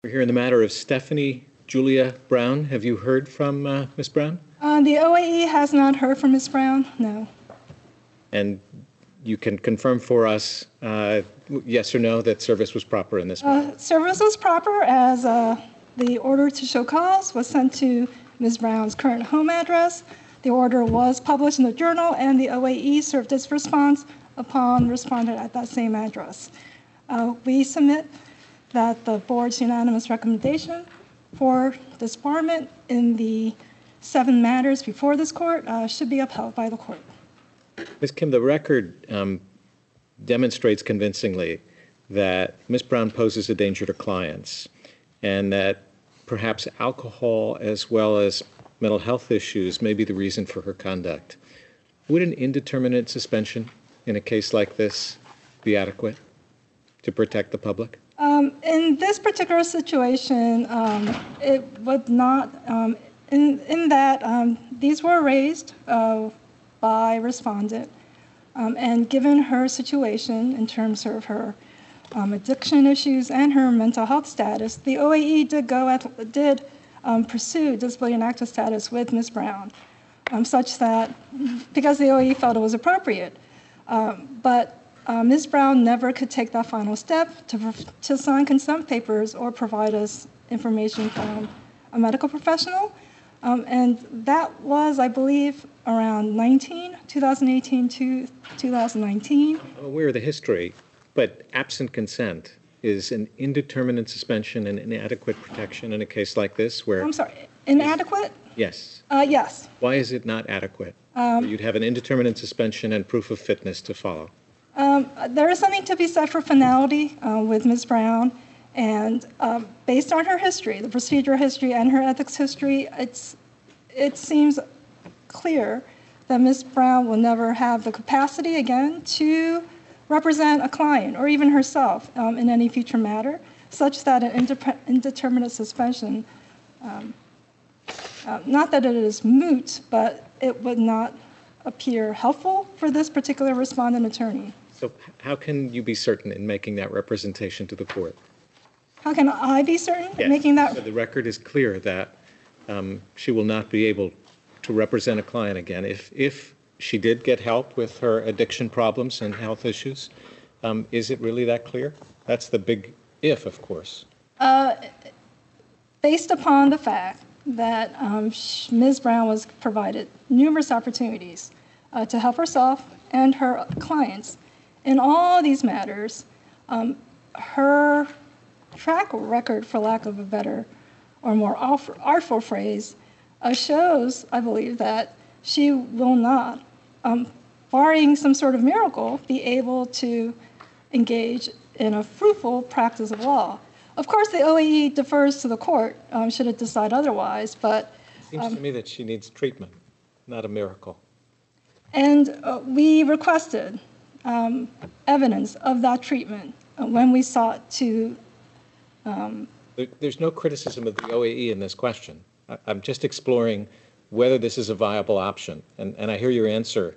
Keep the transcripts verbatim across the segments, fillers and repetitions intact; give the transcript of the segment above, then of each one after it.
We're here in the matter of Stephanie Julia Brown. Have you heard from uh, Miz Brown? Uh, the O A E has not heard from Miz Brown, no. And you can confirm for us, uh, yes or no, that service was proper in this matter? Uh, service was proper as uh, the order to show cause was sent to Miz Brown's current home address. The order was published in the journal, and the O A E served its response upon respondent at that same address. Uh, we submit that the board's unanimous recommendation for disbarment in the seven matters before this court uh, should be upheld by the court. Miz Kim, the record um, demonstrates convincingly that Miz Brown poses a danger to clients and that perhaps alcohol as well as mental health issues may be the reason for her conduct. Would an indeterminate suspension in a case like this be adequate to protect the public? Um, in this particular situation, um, it would not, um, in, in that um, these were raised uh, by respondent, um, and given her situation in terms of her um, addiction issues and her mental health status, the O A E did go at, did um, pursue disability inactive status with Miz Brown, um, such that because the O A E felt it was appropriate, um, but Uh, Miz Brown never could take that final step to, to sign consent papers or provide us information from a medical professional. Um, and that was, I believe, around nineteen, twenty eighteen to twenty nineteen. I'm aware of the history, but absent consent is an indeterminate suspension and inadequate protection in a case like this where... I'm sorry, inadequate? Yes. Uh, yes. Why is it not adequate? Um, You'd have an indeterminate suspension and proof of fitness to follow. Um, there is something to be said for finality uh, with Miz Brown, and um, based on her history, the procedural history and her ethics history, it's, it seems clear that Miz Brown will never have the capacity again to represent a client or even herself um, in any future matter, such that an indeterminate suspension, um, uh, not that it is moot, but it would not appear helpful for this particular respondent attorney. So how can you be certain in making that representation to the court? How can I be certain Yes. in making that? So the record is clear that um, she will not be able to represent a client again. If, if she did get help with her addiction problems and health issues, um, is it really that clear? That's the big if, of course. Uh, based upon the fact that um, Miz Brown was provided numerous opportunities uh, to help herself and her clients in all these matters, um, her track record, for lack of a better or more artful phrase, uh, shows, I believe, that she will not, um, barring some sort of miracle, be able to engage in a fruitful practice of law. Of course, the O A E defers to the court um, should it decide otherwise, but... It seems um, to me that she needs treatment, not a miracle. And uh, we requested um, evidence of that treatment uh, when we sought to... Um, there, there's no criticism of the O A E in this question. I, I'm just exploring whether this is a viable option. And, and I hear your answer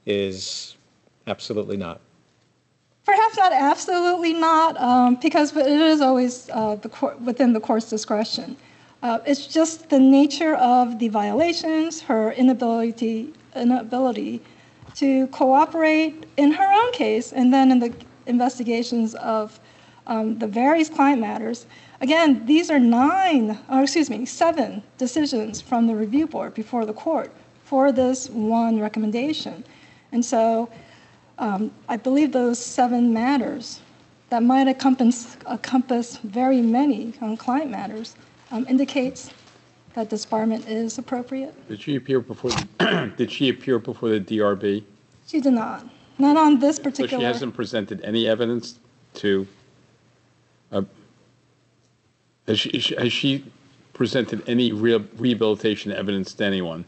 is absolutely not. Perhaps not absolutely not, um, because it is always uh, the court, within the court's discretion. Uh, it's just the nature of the violations, her inability, inability to cooperate in her own case, and then in the investigations of um, the various client matters. Again, these are nine, or excuse me, seven decisions from the review board before the court for this one recommendation. And so, Um, I believe those seven matters that might encompass, encompass very many um, client matters um, indicates that disbarment is appropriate. Did she appear before? The, did she appear before the D R B? She did not. Not on this So particular. she hasn't presented any evidence to. Uh, has she has she presented any real rehabilitation evidence to anyone?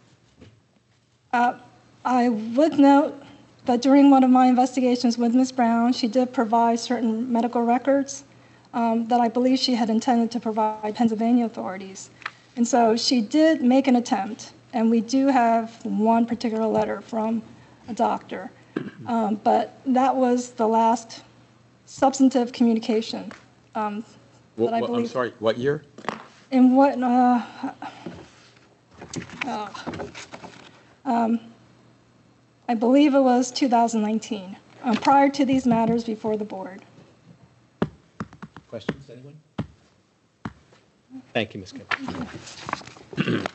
Uh, I would note that during one of my investigations with Miz Brown, she did provide certain medical records um, that I believe she had intended to provide Pennsylvania authorities. And so she did make an attempt, and we do have one particular letter from a doctor. Um, but that was the last substantive communication um, What- but I what- I'm believe- sorry, what year? In what, uh, uh, um, I believe it was two thousand nineteen, uh, prior to these matters before the board. Questions, anyone? Thank you, Miz Kim.